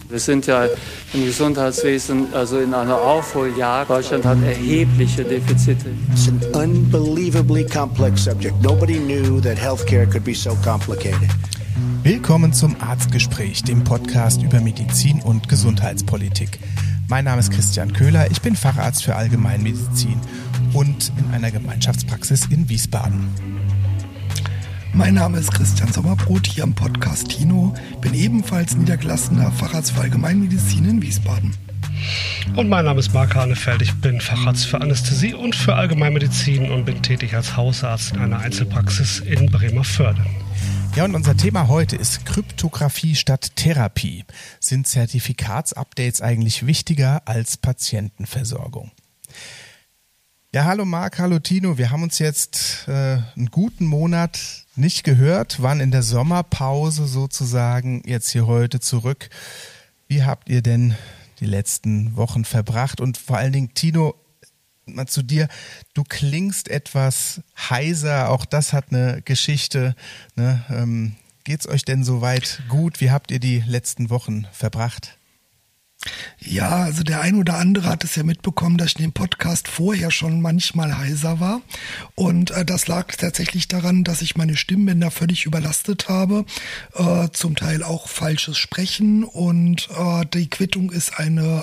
Wir sind ja im Gesundheitswesen also in einer Aufholjagd. Deutschland hat erhebliche Defizite. It's an unbelievably complex subject. Nobody knew that healthcare could be so complicated. Willkommen zum Arztgespräch, dem Podcast über Medizin und Gesundheitspolitik. Mein Name ist Christian Köhler, ich bin Facharzt für Allgemeinmedizin und in einer Gemeinschaftspraxis in Wiesbaden. Mein Name ist Christian Sommerbrot, hier am Podcast Tino. Bin ebenfalls niedergelassener Facharzt für Allgemeinmedizin in Wiesbaden. Und mein Name ist Marc Hanefeld, ich bin Facharzt für Anästhesie und für Allgemeinmedizin und bin tätig als Hausarzt in einer Einzelpraxis in Bremervörde. Ja, und unser Thema heute ist Kryptographie statt Therapie. Sind Zertifikatsupdates eigentlich wichtiger als Patientenversorgung? Ja, hallo Marc, hallo Tino. Wir haben uns jetzt einen guten Monat nicht gehört, waren in der Sommerpause sozusagen, jetzt hier heute zurück. Wie habt ihr denn die letzten Wochen verbracht? Und vor allen Dingen, Tino, mal zu dir, du klingst etwas heiser, auch das hat eine Geschichte. Ne? Geht's euch denn soweit gut? Wie habt ihr die letzten Wochen verbracht? Ja, also der ein oder andere hat es ja mitbekommen, dass ich in dem Podcast vorher schon manchmal heiser war. Und das lag tatsächlich daran, dass ich meine Stimmbänder völlig überlastet habe, zum Teil auch falsches Sprechen. Und die Quittung ist eine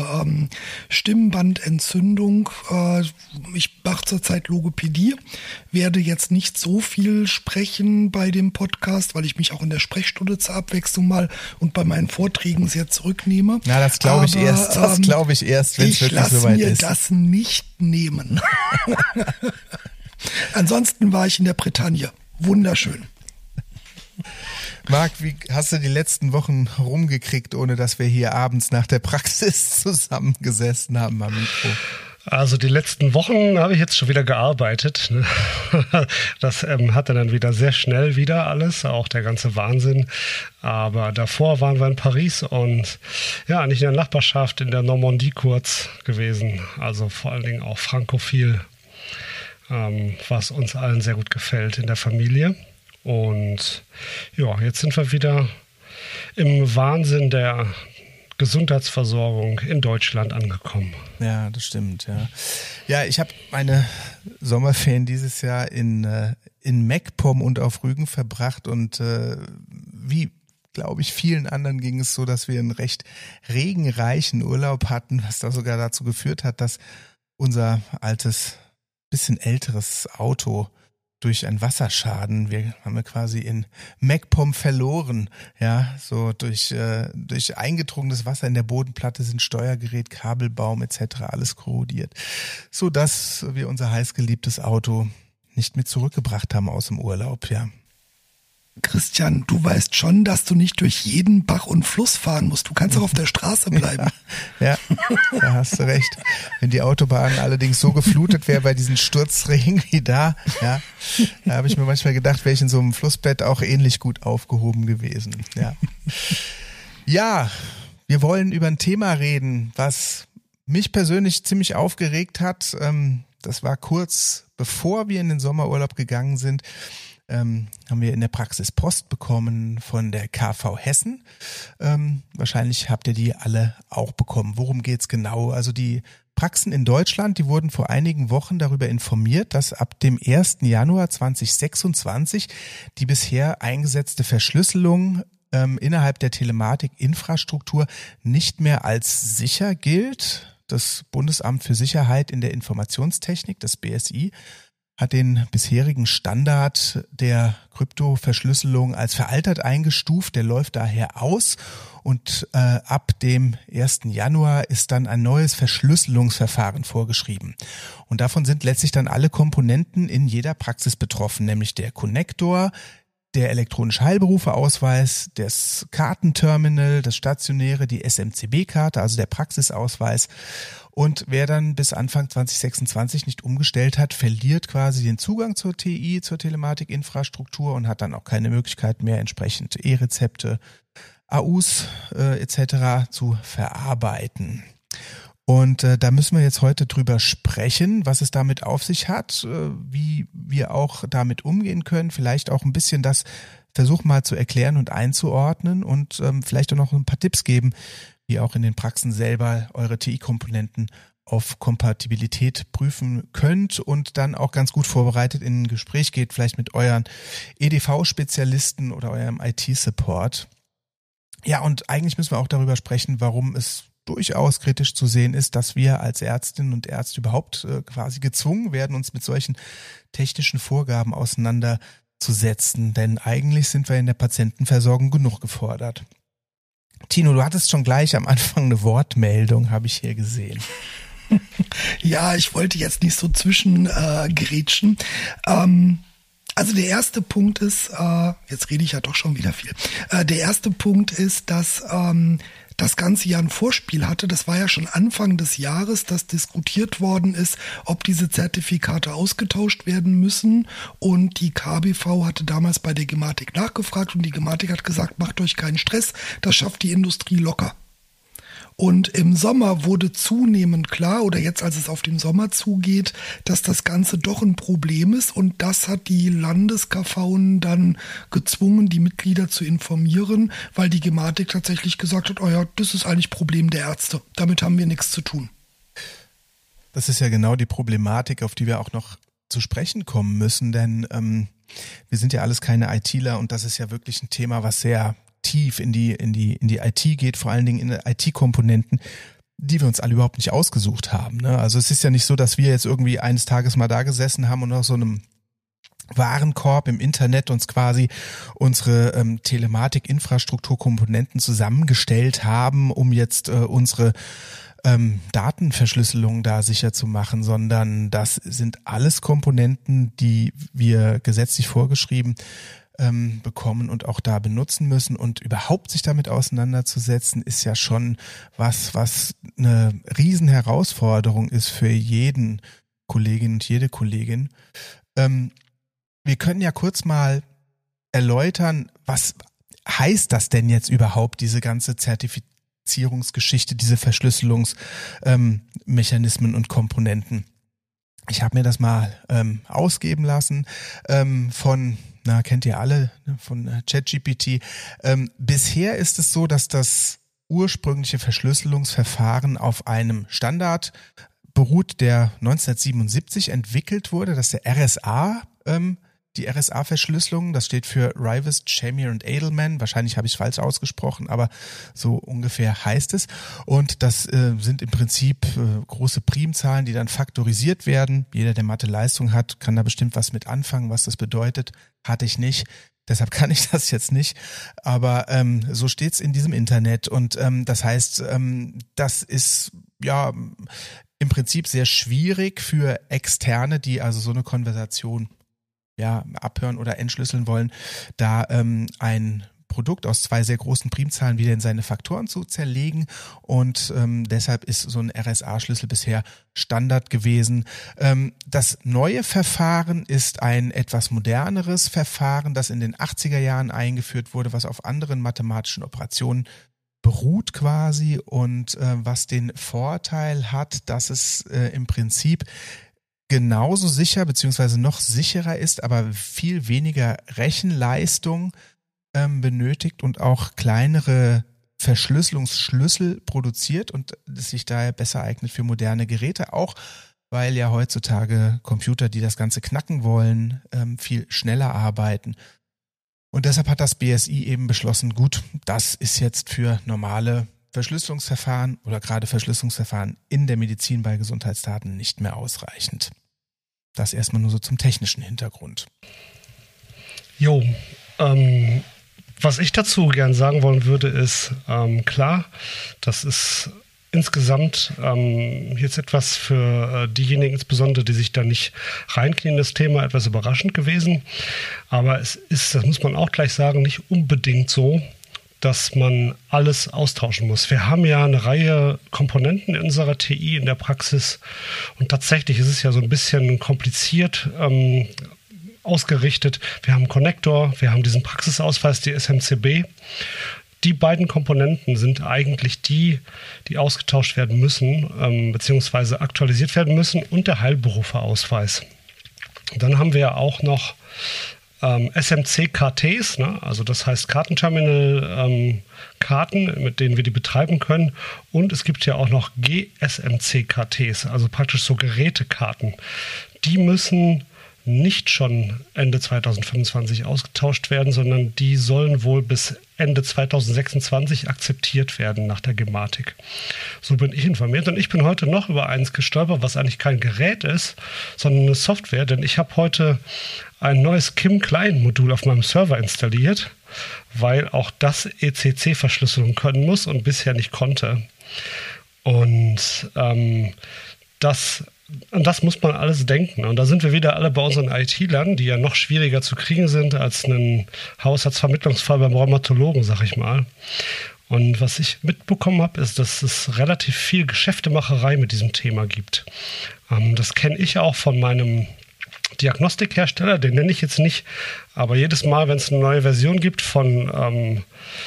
Stimmbandentzündung. Ich mache zurzeit Logopädie, werde jetzt nicht so viel sprechen bei dem Podcast, weil ich mich auch in der Sprechstunde zur Abwechslung mal und bei meinen Vorträgen sehr zurücknehme. Ja, das glaube ich erst, wenn es wirklich soweit ist. Ich lasse mir das nicht nehmen. Ansonsten war ich in der Bretagne. Wunderschön. Marc, wie hast du die letzten Wochen rumgekriegt, ohne dass wir hier abends nach der Praxis zusammengesessen haben am Mikro? Also die letzten Wochen habe ich jetzt schon wieder gearbeitet. Das hatte dann wieder sehr schnell wieder alles, auch der ganze Wahnsinn. Aber davor waren wir in Paris und ja, nicht in der Nachbarschaft, in der Normandie kurz gewesen. Also vor allen Dingen auch frankophil, was uns allen sehr gut gefällt in der Familie. Und ja, jetzt sind wir wieder im Wahnsinn der Gesundheitsversorgung in Deutschland angekommen. Ja, das stimmt, ja. Ja, ich habe meine Sommerferien dieses Jahr in MacPom und auf Rügen verbracht und wie, glaube ich, vielen anderen ging es so, dass wir einen recht regenreichen Urlaub hatten, was da sogar dazu geführt hat, dass unser altes, bisschen älteres Auto durch einen Wasserschaden, wir haben ja quasi in MacPom verloren, ja, so durch eingedrungenes Wasser in der Bodenplatte sind Steuergerät, Kabelbaum etc. alles korrodiert, so dass wir unser heißgeliebtes Auto nicht mit zurückgebracht haben aus dem Urlaub, ja. Christian, du weißt schon, dass du nicht durch jeden Bach und Fluss fahren musst. Du kannst auch auf der Straße bleiben. Ja, da hast du recht. Wenn die Autobahn allerdings so geflutet wäre bei diesen Sturzregen wie da, ja, da habe ich mir manchmal gedacht, wäre ich in so einem Flussbett auch ähnlich gut aufgehoben gewesen. Ja, ja, wir wollen über ein Thema reden, was mich persönlich ziemlich aufgeregt hat. Das war kurz bevor wir in den Sommerurlaub gegangen sind. Haben wir in der Praxis Post bekommen von der KV Hessen. Wahrscheinlich habt ihr die alle auch bekommen. Worum geht's genau? Also die Praxen in Deutschland, die wurden vor einigen Wochen darüber informiert, dass ab dem 1. Januar 2026 die bisher eingesetzte Verschlüsselung innerhalb der Telematikinfrastruktur nicht mehr als sicher gilt. Das Bundesamt für Sicherheit in der Informationstechnik, das BSI, hat den bisherigen Standard der Kryptoverschlüsselung als veraltet eingestuft. Der läuft daher aus und ab dem 1. Januar ist dann ein neues Verschlüsselungsverfahren vorgeschrieben. Und davon sind letztlich dann alle Komponenten in jeder Praxis betroffen, nämlich der Konnektor, der elektronische Heilberufeausweis, das Kartenterminal, das stationäre, die SMCB-Karte, also der Praxisausweis. Und wer dann bis Anfang 2026 nicht umgestellt hat, verliert quasi den Zugang zur TI, zur Telematikinfrastruktur und hat dann auch keine Möglichkeit mehr, entsprechend E-Rezepte, AUs etc. zu verarbeiten. Und da müssen wir jetzt heute drüber sprechen, was es damit auf sich hat, wie wir auch damit umgehen können, vielleicht auch ein bisschen das versuchen mal zu erklären und einzuordnen und vielleicht auch noch ein paar Tipps geben, wie ihr auch in den Praxen selber eure TI-Komponenten auf Kompatibilität prüfen könnt und dann auch ganz gut vorbereitet in ein Gespräch geht, vielleicht mit euren EDV-Spezialisten oder eurem IT-Support. Ja, und eigentlich müssen wir auch darüber sprechen, warum es durchaus kritisch zu sehen ist, dass wir als Ärztinnen und Ärzte überhaupt quasi gezwungen werden, uns mit solchen technischen Vorgaben auseinanderzusetzen. Denn eigentlich sind wir in der Patientenversorgung genug gefordert. Tino, du hattest schon gleich am Anfang eine Wortmeldung, habe ich hier gesehen. Ja, ich wollte jetzt nicht so zwischengrätschen. Also der erste Punkt ist, jetzt rede ich ja doch schon wieder viel. Der erste Punkt ist, dass das ganze Jahr ein Vorspiel hatte. Das war ja schon Anfang des Jahres, dass diskutiert worden ist, ob diese Zertifikate ausgetauscht werden müssen. Und die KBV hatte damals bei der Gematik nachgefragt und die Gematik hat gesagt, macht euch keinen Stress, das schafft die Industrie locker. Und im Sommer wurde zunehmend klar, oder jetzt als es auf den Sommer zugeht, dass das Ganze doch ein Problem ist. Und das hat die Landes-KVen dann gezwungen, die Mitglieder zu informieren, weil die Gematik tatsächlich gesagt hat, oh ja, das ist eigentlich Problem der Ärzte. Damit haben wir nichts zu tun. Das ist ja genau die Problematik, auf die wir auch noch zu sprechen kommen müssen, denn wir sind ja alles keine ITler und das ist ja wirklich ein Thema, was sehr tief in die IT geht, vor allen Dingen in IT-Komponenten, die wir uns alle überhaupt nicht ausgesucht haben. Ne? Also es ist ja nicht so, dass wir jetzt irgendwie eines Tages mal da gesessen haben und aus so einem Warenkorb im Internet uns quasi unsere Telematik-Infrastrukturkomponenten zusammengestellt haben, um jetzt unsere Datenverschlüsselung da sicher zu machen, sondern das sind alles Komponenten, die wir gesetzlich vorgeschrieben bekommen und auch da benutzen müssen und überhaupt sich damit auseinanderzusetzen, ist ja schon was eine Riesenherausforderung ist für jeden Kollegin und jede Kollegin. Wir können ja kurz mal erläutern, was heißt das denn jetzt überhaupt, diese ganze Zertifizierungsgeschichte, diese Verschlüsselungsmechanismen und Komponenten. Ich habe mir das mal ausgeben lassen von kennt ihr alle, von ChatGPT. Bisher ist es so, dass das ursprüngliche Verschlüsselungsverfahren auf einem Standard beruht, der 1977 entwickelt wurde. Das ist der RSA, die RSA-Verschlüsselung. Das steht für Rivest, Shamir und Edelman. Wahrscheinlich habe ich es falsch ausgesprochen, aber so ungefähr heißt es. Und das sind im Prinzip große Primzahlen, die dann faktorisiert werden. Jeder, der Mathe-Leistung hat, kann da bestimmt was mit anfangen, was das bedeutet. Hatte ich nicht. Deshalb kann ich das jetzt nicht. Aber so steht's in diesem Internet. Und das heißt, das ist ja im Prinzip sehr schwierig für Externe, die also so eine Konversation abhören oder entschlüsseln wollen, da ein Produkt aus zwei sehr großen Primzahlen wieder in seine Faktoren zu zerlegen und deshalb ist so ein RSA-Schlüssel bisher Standard gewesen. Das neue Verfahren ist ein etwas moderneres Verfahren, das in den 80er Jahren eingeführt wurde, was auf anderen mathematischen Operationen beruht quasi und was den Vorteil hat, dass es im Prinzip genauso sicher beziehungsweise noch sicherer ist, aber viel weniger Rechenleistung benötigt und auch kleinere Verschlüsselungsschlüssel produziert und es sich daher besser eignet für moderne Geräte, auch weil ja heutzutage Computer, die das Ganze knacken wollen, viel schneller arbeiten. Und deshalb hat das BSI eben beschlossen, gut, das ist jetzt für normale Verschlüsselungsverfahren oder gerade Verschlüsselungsverfahren in der Medizin bei Gesundheitsdaten nicht mehr ausreichend. Das erstmal nur so zum technischen Hintergrund. Jo, was ich dazu gern sagen wollen würde, ist, klar, das ist insgesamt jetzt etwas für diejenigen insbesondere, die sich da nicht reinknien in das Thema, etwas überraschend gewesen. Aber es ist, das muss man auch gleich sagen, nicht unbedingt so, dass man alles austauschen muss. Wir haben ja eine Reihe Komponenten in unserer TI in der Praxis und tatsächlich ist es ja so ein bisschen kompliziert ausgerichtet. Wir haben einen Konnektor, wir haben diesen Praxisausweis, die SMCB. Die beiden Komponenten sind eigentlich die ausgetauscht werden müssen, beziehungsweise aktualisiert werden müssen und der Heilberuferausweis. Dann haben wir ja auch noch SMC-KTs, ne? Also das heißt Kartenterminal-Karten, mit denen wir die betreiben können. Und es gibt ja auch noch GSMC-KTs, also praktisch so Gerätekarten. Die müssen nicht schon Ende 2025 ausgetauscht werden, sondern die sollen wohl bis Ende 2026 akzeptiert werden nach der Gematik. So bin ich informiert. Und ich bin heute noch über eins gestolpert, was eigentlich kein Gerät ist, sondern eine Software. Denn ich habe heute ein neues KIM-Client-Modul auf meinem Server installiert, weil auch das ECC-Verschlüsselung können muss und bisher nicht konnte. Und das muss man alles denken. Und da sind wir wieder alle bei unseren IT-Lern, die ja noch schwieriger zu kriegen sind als ein Haushaltsvermittlungsfall beim Rheumatologen, sag ich mal. Und was ich mitbekommen habe, ist, dass es relativ viel Geschäftemacherei mit diesem Thema gibt. Das kenne ich auch von meinem Diagnostikhersteller, den nenne ich jetzt nicht, aber jedes Mal, wenn es eine neue Version gibt vom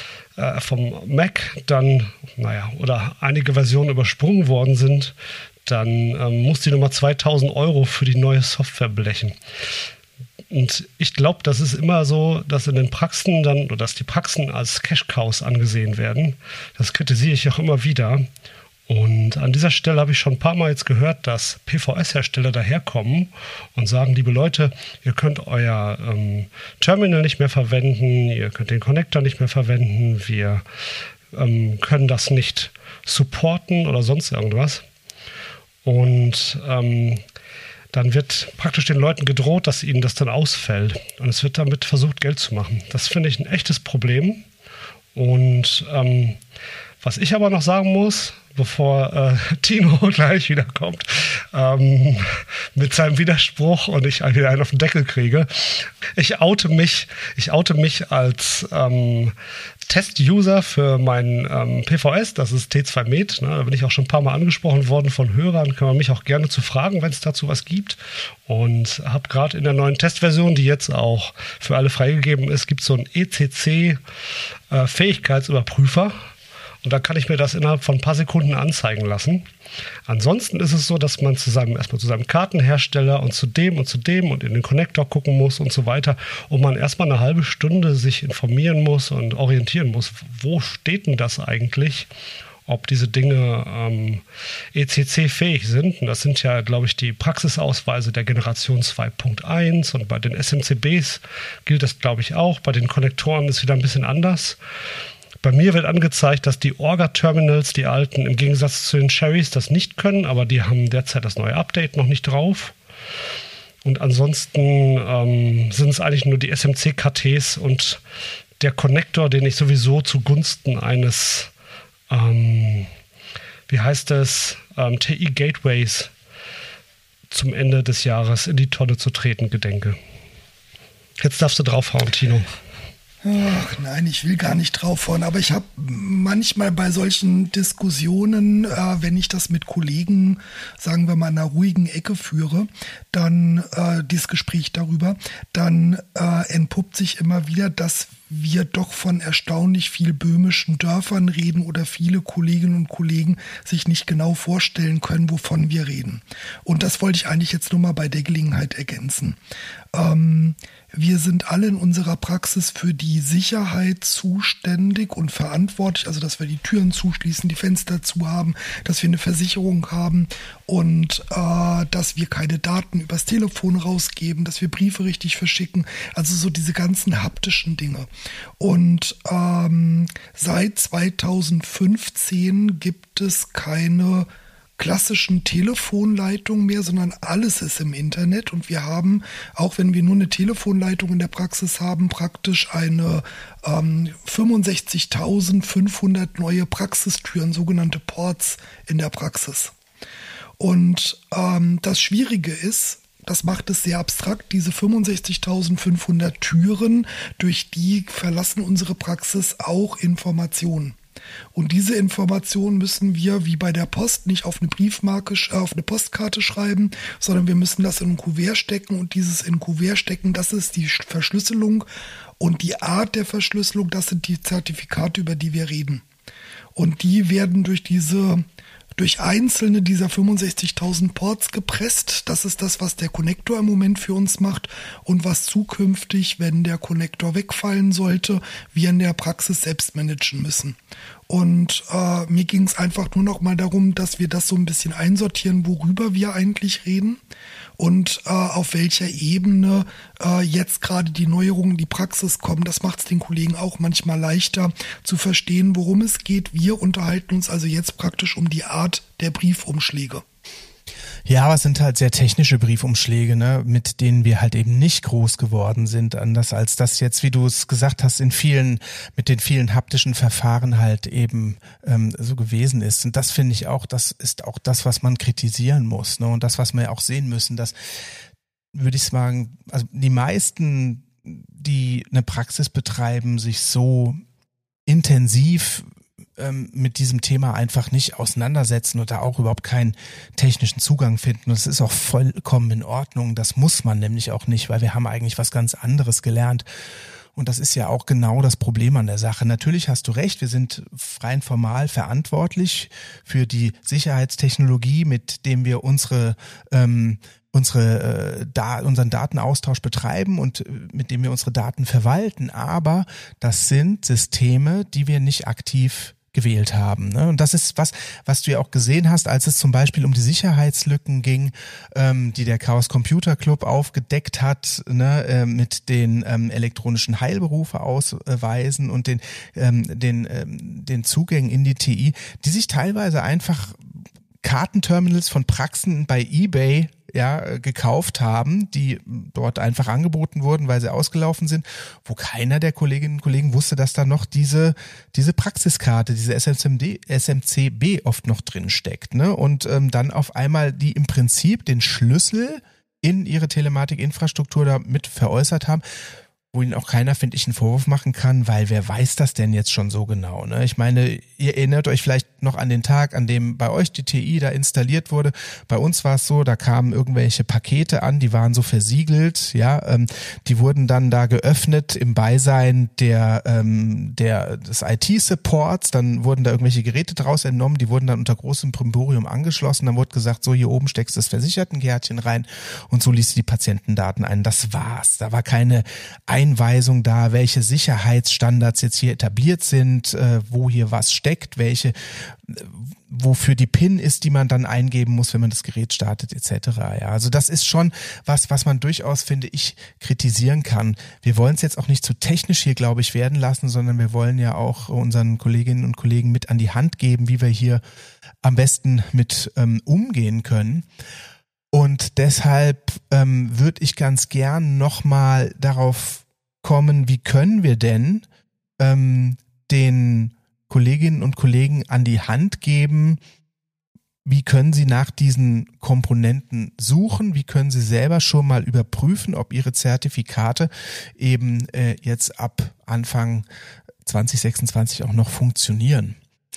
Mac, dann, oder einige Versionen übersprungen worden sind, dann muss die nochmal 2.000 € für die neue Software blechen. Und ich glaube, das ist immer so, dass in den Praxen dann, oder dass die Praxen als Cash-Cows angesehen werden. Das kritisiere ich auch immer wieder. Und an dieser Stelle habe ich schon ein paar Mal jetzt gehört, dass PVS-Hersteller daherkommen und sagen, liebe Leute, ihr könnt euer Terminal nicht mehr verwenden, ihr könnt den Connector nicht mehr verwenden, wir können das nicht supporten oder sonst irgendwas. Und dann wird praktisch den Leuten gedroht, dass ihnen das dann ausfällt. Und es wird damit versucht, Geld zu machen. Das finde ich ein echtes Problem. Und was ich aber noch sagen muss, bevor Tino gleich wiederkommt mit seinem Widerspruch und ich wieder einen auf den Deckel kriege. Ich oute mich als Test-User für meinen PVS, das ist T2 Med. Ne? Da bin ich auch schon ein paar Mal angesprochen worden von Hörern. Kann man mich auch gerne zu fragen, wenn es dazu was gibt. Und habe gerade in der neuen Testversion, die jetzt auch für alle freigegeben ist, gibt es so einen ECC-Fähigkeitsüberprüfer. Und da kann ich mir das innerhalb von ein paar Sekunden anzeigen lassen. Ansonsten ist es so, dass man erstmal zu seinem Kartenhersteller und zu dem und in den Connector gucken muss und so weiter. Und man erstmal eine halbe Stunde sich informieren muss und orientieren muss. Wo steht denn das eigentlich? Ob diese Dinge ECC-fähig sind. Und das sind ja, glaube ich, die Praxisausweise der Generation 2.1. Und bei den SMCBs gilt das, glaube ich, auch. Bei den Konnektoren ist wieder ein bisschen anders. Bei mir wird angezeigt, dass die Orga-Terminals, die alten, im Gegensatz zu den Cherries das nicht können, aber die haben derzeit das neue Update noch nicht drauf. Und ansonsten sind es eigentlich nur die SMC-KTs und der Connector, den ich sowieso zugunsten eines, TI-Gateways zum Ende des Jahres in die Tonne zu treten gedenke. Jetzt darfst du draufhauen, Tino. Ach nein, ich will gar nicht draufhauen, aber ich habe manchmal bei solchen Diskussionen, wenn ich das mit Kollegen, sagen wir mal, in einer ruhigen Ecke führe, dann dieses Gespräch darüber, dann entpuppt sich immer wieder, dass wir doch von erstaunlich viel böhmischen Dörfern reden oder viele Kolleginnen und Kollegen sich nicht genau vorstellen können, wovon wir reden. Und das wollte ich eigentlich jetzt nur mal bei der Gelegenheit ergänzen. Wir sind alle in unserer Praxis für die Sicherheit zuständig und verantwortlich, also dass wir die Türen zuschließen, die Fenster zu haben, dass wir eine Versicherung haben und dass wir keine Daten übers Telefon rausgeben, dass wir Briefe richtig verschicken, also so diese ganzen haptischen Dinge. Und seit 2015 gibt es keine klassischen Telefonleitungen mehr, sondern alles ist im Internet und wir haben, auch wenn wir nur eine Telefonleitung in der Praxis haben, praktisch eine 65.500 neue Praxistüren, sogenannte Ports in der Praxis. Und das Schwierige ist, das macht es sehr abstrakt, diese 65.500 Türen, durch die verlassen unsere Praxis auch Informationen. Und diese Informationen müssen wir, wie bei der Post, nicht auf eine Briefmarke, auf eine Postkarte schreiben, sondern wir müssen das in ein Kuvert stecken und dieses in ein Kuvert stecken, das ist die Verschlüsselung und die Art der Verschlüsselung, das sind die Zertifikate, über die wir reden. Und die werden durch diese durch einzelne dieser 65.000 Ports gepresst. Das ist das, was der Konnektor im Moment für uns macht und was zukünftig, wenn der Konnektor wegfallen sollte, wir in der Praxis selbst managen müssen. Und mir ging es einfach nur noch mal darum, dass wir das so ein bisschen einsortieren, worüber wir eigentlich reden und auf welcher Ebene jetzt gerade die Neuerungen in die Praxis kommen. Das macht es den Kollegen auch manchmal leichter zu verstehen, worum es geht. Wir unterhalten uns also jetzt praktisch um die Art der Briefumschläge. Ja, aber es sind halt sehr technische Briefumschläge, ne, mit denen wir halt eben nicht groß geworden sind, anders als das jetzt, wie du es gesagt hast, mit den vielen haptischen Verfahren halt eben so gewesen ist. Und das finde ich auch, das ist auch das, was man kritisieren muss, ne, und das, was wir auch sehen müssen, dass, würde ich sagen, also die meisten, die eine Praxis betreiben, sich so intensiv mit diesem Thema einfach nicht auseinandersetzen und da auch überhaupt keinen technischen Zugang finden. Und das ist auch vollkommen in Ordnung. Das muss man nämlich auch nicht, weil wir haben eigentlich was ganz anderes gelernt. Und das ist ja auch genau das Problem an der Sache. Natürlich hast du recht, wir sind rein formal verantwortlich für die Sicherheitstechnologie, mit dem wir unseren Datenaustausch betreiben und mit dem wir unsere Daten verwalten. Aber das sind Systeme, die wir nicht aktiv gewählt haben, ne? Und das ist was du ja auch gesehen hast, als es zum Beispiel um die Sicherheitslücken ging, die der Chaos Computer Club aufgedeckt hat, ne, mit den elektronischen Heilberufe-Ausweisen und den Zugängen in die TI, die sich teilweise einfach Kartenterminals von Praxen bei eBay gekauft haben, die dort einfach angeboten wurden, weil sie ausgelaufen sind, wo keiner der Kolleginnen und Kollegen wusste, dass da noch diese Praxiskarte, diese SMCB oft noch drin steckt, ne? Und dann auf einmal die im Prinzip den Schlüssel in ihre Telematikinfrastruktur damit veräußert haben, wo ihnen auch keiner, finde ich, einen Vorwurf machen kann, weil wer weiß das denn jetzt schon so genau, ne? Ich meine, ihr erinnert euch vielleicht noch an den Tag, an dem bei euch die TI da installiert wurde. Bei uns war es so, da kamen irgendwelche Pakete an, die waren so versiegelt, die wurden dann da geöffnet im Beisein des IT-Supports, dann wurden da irgendwelche Geräte draus entnommen, die wurden dann unter großem Brimborium angeschlossen, dann wurde gesagt, so hier oben steckst du das Versichertenkärtchen rein und so liest du die Patientendaten ein. Das war's. Da war keine Einweisung da, welche Sicherheitsstandards jetzt hier etabliert sind, wo hier was steckt, wofür die PIN ist, die man dann eingeben muss, wenn man das Gerät startet, etc. Ja, also das ist schon was man durchaus, finde ich, kritisieren kann. Wir wollen es jetzt auch nicht zu technisch hier, glaube ich, werden lassen, sondern wir wollen ja auch unseren Kolleginnen und Kollegen mit an die Hand geben, wie wir hier am besten mit umgehen können. Und deshalb würde ich ganz gern nochmal darauf kommen, wie können wir denn den Kolleginnen und Kollegen an die Hand geben, wie können sie nach diesen Komponenten suchen, wie können sie selber schon mal überprüfen, ob ihre Zertifikate eben jetzt ab Anfang 2026 auch noch funktionieren.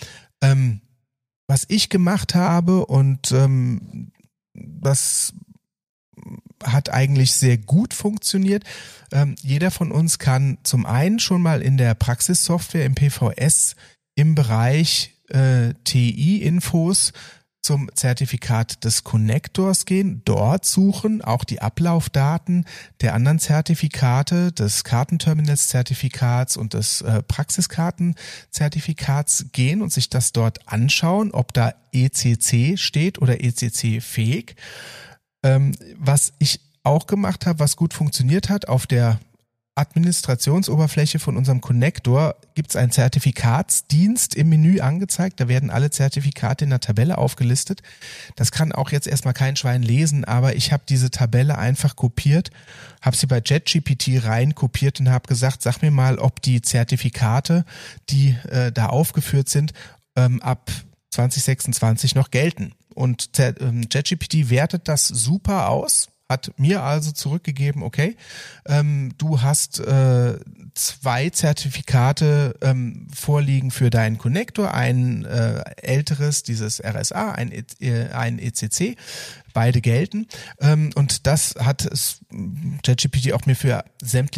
Was ich gemacht habe und das hat eigentlich sehr gut funktioniert. Jeder von uns kann zum einen schon mal in der Praxissoftware im PVS im Bereich TI-Infos zum Zertifikat des Konnektors gehen, dort suchen, auch die Ablaufdaten der anderen Zertifikate, des Kartenterminals-Zertifikats und des Praxiskarten-Zertifikats gehen und sich das dort anschauen, ob da ECC steht oder ECC-fähig. Was ich auch gemacht habe, was gut funktioniert hat, auf der Administrationsoberfläche von unserem Konnektor gibt es einen Zertifikatsdienst im Menü angezeigt. Da werden alle Zertifikate in der Tabelle aufgelistet. Das kann auch jetzt erstmal kein Schwein lesen, aber ich habe diese Tabelle einfach kopiert, habe sie bei ChatGPT rein kopiert und habe gesagt, sag mir mal, ob die Zertifikate, die da aufgeführt sind, ab 2026 noch gelten. Und ChatGPT wertet das super aus, hat mir also zurückgegeben, okay, du hast 2 Zertifikate vorliegen für deinen Konnektor, ein älteres, dieses RSA, ein ECC, beide gelten. Und das hat ChatGPT auch mir für sämtliche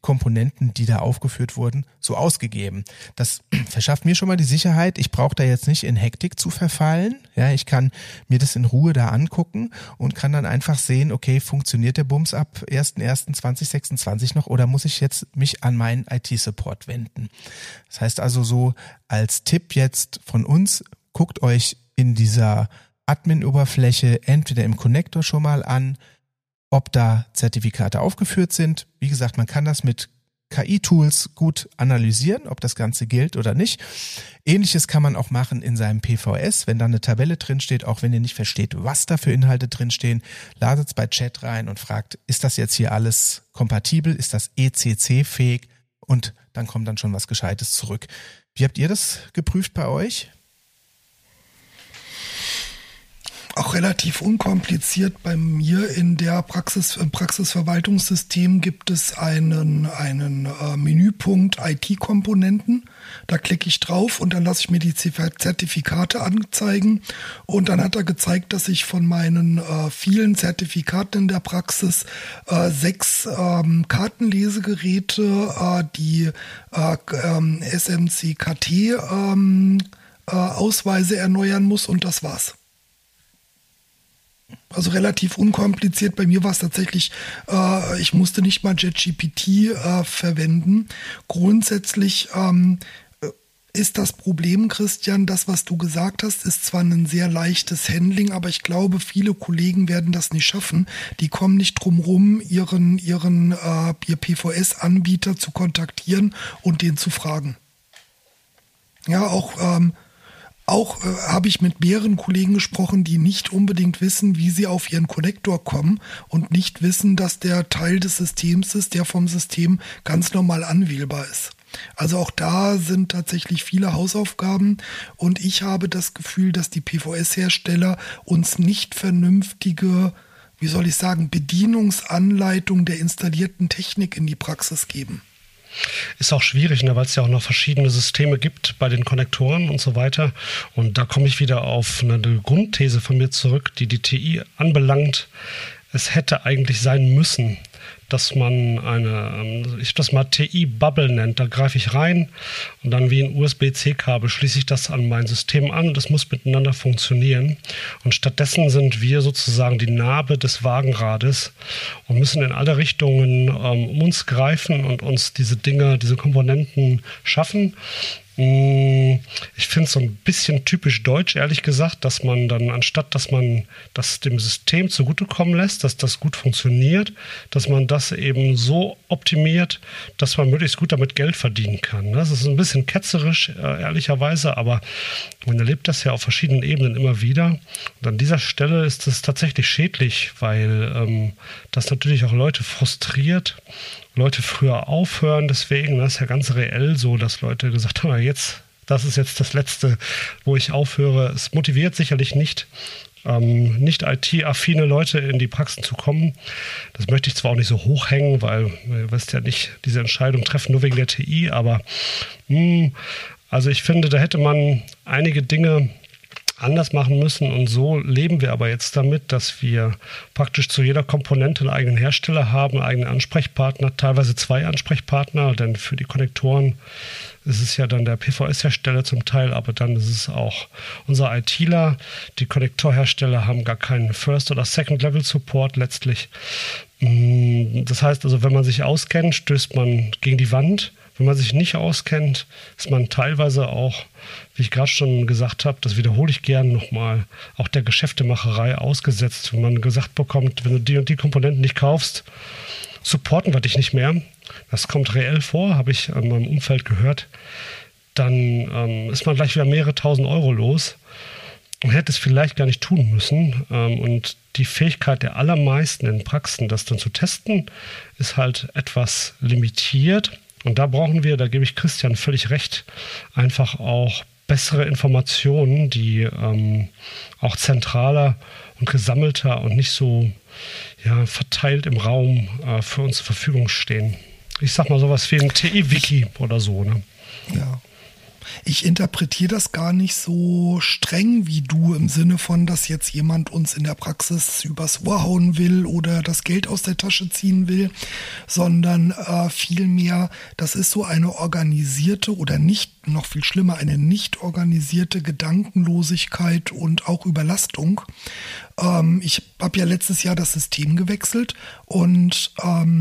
Komponenten, die da aufgeführt wurden, so ausgegeben. Das verschafft mir schon mal die Sicherheit, ich brauche da jetzt nicht in Hektik zu verfallen. Ja, ich kann mir das in Ruhe da angucken und kann dann einfach sehen, okay, funktioniert der Bums ab 1.1.2026 noch oder muss ich jetzt mich an meinen IT-Support wenden? Das heißt also so als Tipp jetzt von uns, guckt euch in dieser Admin-Oberfläche entweder im Connector schon mal an, ob da Zertifikate aufgeführt sind. Wie gesagt, man kann das mit KI-Tools gut analysieren, ob das Ganze gilt oder nicht. Ähnliches kann man auch machen in seinem PVS, wenn da eine Tabelle drinsteht, auch wenn ihr nicht versteht, was da für Inhalte drinstehen, ladet es bei Chat rein und fragt, ist das jetzt hier alles kompatibel, ist das ECC-fähig und dann kommt dann schon was Gescheites zurück. Wie habt ihr das geprüft bei euch? Auch relativ unkompliziert bei mir im Praxisverwaltungssystem gibt es einen Menüpunkt IT-Komponenten. Da klicke ich drauf und dann lasse ich mir die Zertifikate anzeigen. Und dann hat er gezeigt, dass ich von meinen vielen Zertifikaten in der Praxis 6 Kartenlesegeräte, die SMCKT Ausweise erneuern muss und das war's. Also relativ unkompliziert. Bei mir war es tatsächlich, ich musste nicht mal JetGPT verwenden. Grundsätzlich ist das Problem, Christian, das, was du gesagt hast, ist zwar ein sehr leichtes Handling, aber ich glaube, viele Kollegen werden das nicht schaffen. Die kommen nicht drum rum, ihr PVS-Anbieter zu kontaktieren und den zu fragen. Ja, auch habe ich mit mehreren Kollegen gesprochen, die nicht unbedingt wissen, wie sie auf ihren Konnektor kommen und nicht wissen, dass der Teil des Systems ist, der vom System ganz normal anwählbar ist. Also auch da sind tatsächlich viele Hausaufgaben und ich habe das Gefühl, dass die PVS-Hersteller uns nicht vernünftige, Bedienungsanleitung der installierten Technik in die Praxis geben. Ist auch schwierig, ne, weil es ja auch noch verschiedene Systeme gibt bei den Konnektoren und so weiter. Und da komme ich wieder auf eine Grundthese von mir zurück, die TI anbelangt. Es hätte eigentlich sein müssen, dass man ich das mal TI-Bubble nennt. Da greife ich rein und dann wie ein USB-C-Kabel schließe ich das an mein System an und das muss miteinander funktionieren. Und stattdessen sind wir sozusagen die Narbe des Wagenrades und müssen in alle Richtungen um uns greifen und uns diese Komponenten schaffen. Ich finde es so ein bisschen typisch deutsch, ehrlich gesagt, dass man dann, anstatt dass man das dem System zugutekommen lässt, dass das gut funktioniert, dass man das eben so optimiert, dass man möglichst gut damit Geld verdienen kann. Das ist ein bisschen ketzerisch, ehrlicherweise, aber man erlebt das ja auf verschiedenen Ebenen immer wieder. Und an dieser Stelle ist es tatsächlich schädlich, weil das natürlich auch Leute frustriert, Leute früher aufhören, deswegen, das ist ja ganz reell so, dass Leute gesagt haben, das ist jetzt das Letzte, wo ich aufhöre. Es motiviert sicherlich nicht IT-affine Leute in die Praxen zu kommen. Das möchte ich zwar auch nicht so hochhängen, weil ihr wisst ja nicht, diese Entscheidung treffen nur wegen der TI, aber also ich finde, da hätte man einige Dinge anders machen müssen und so leben wir aber jetzt damit, dass wir praktisch zu jeder Komponente einen eigenen Hersteller haben, einen eigenen Ansprechpartner, teilweise 2 Ansprechpartner, denn für die Konnektoren ist es ja dann der PVS-Hersteller zum Teil, aber dann ist es auch unser ITler. Die Konnektorhersteller haben gar keinen First- oder Second-Level-Support letztlich. Das heißt also, wenn man sich auskennt, stößt man gegen die Wand. Wenn man sich nicht auskennt, ist man teilweise auch, wie ich gerade schon gesagt habe, das wiederhole ich gerne nochmal, auch der Geschäftemacherei ausgesetzt. Wenn man gesagt bekommt, wenn du die und die Komponenten nicht kaufst, supporten wir dich nicht mehr. Das kommt reell vor, habe ich in meinem Umfeld gehört. Dann ist man gleich wieder mehrere tausend Euro los und hätte es vielleicht gar nicht tun müssen. Und die Fähigkeit der allermeisten in Praxen, das dann zu testen, ist halt etwas limitiert. Und da brauchen wir, da gebe ich Christian völlig recht, einfach auch bessere Informationen, die auch zentraler und gesammelter und nicht so verteilt im Raum für uns zur Verfügung stehen. Ich sag mal sowas wie ein TI-Wiki oder so. Ne? Ja. Ich interpretiere das gar nicht so streng wie du im Sinne von, dass jetzt jemand uns in der Praxis übers Ohr hauen will oder das Geld aus der Tasche ziehen will, sondern vielmehr, das ist so eine organisierte oder nicht, noch viel schlimmer, eine nicht organisierte Gedankenlosigkeit und auch Überlastung. Ich habe ja letztes Jahr das System gewechselt und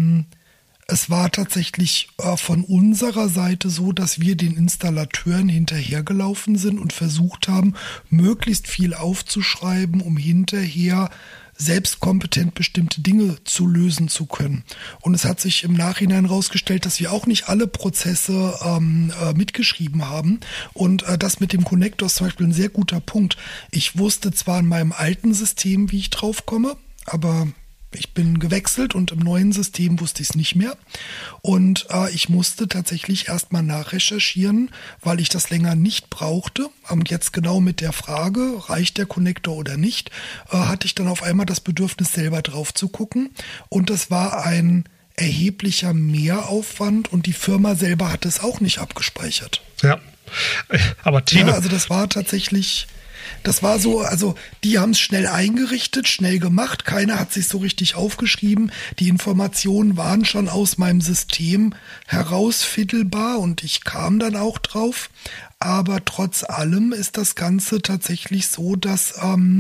es war tatsächlich von unserer Seite so, dass wir den Installateuren hinterhergelaufen sind und versucht haben, möglichst viel aufzuschreiben, um hinterher selbstkompetent bestimmte Dinge zu lösen zu können. Und es hat sich im Nachhinein herausgestellt, dass wir auch nicht alle Prozesse mitgeschrieben haben. Und das mit dem Connector ist zum Beispiel ein sehr guter Punkt. Ich wusste zwar in meinem alten System, wie ich drauf komme, aber ich bin gewechselt und im neuen System wusste ich es nicht mehr. Und ich musste tatsächlich erstmal nachrecherchieren, weil ich das länger nicht brauchte. Und jetzt genau mit der Frage, reicht der Connector oder nicht, hatte ich dann auf einmal das Bedürfnis, selber drauf zu gucken. Und das war ein erheblicher Mehraufwand und die Firma selber hat es auch nicht abgespeichert. Ja, aber Tino... Ja, also das war tatsächlich... Das war so, also die haben es schnell eingerichtet, schnell gemacht, keiner hat sich so richtig aufgeschrieben. Die Informationen waren schon aus meinem System herausfiddelbar und ich kam dann auch drauf. Aber trotz allem ist das Ganze tatsächlich so, dass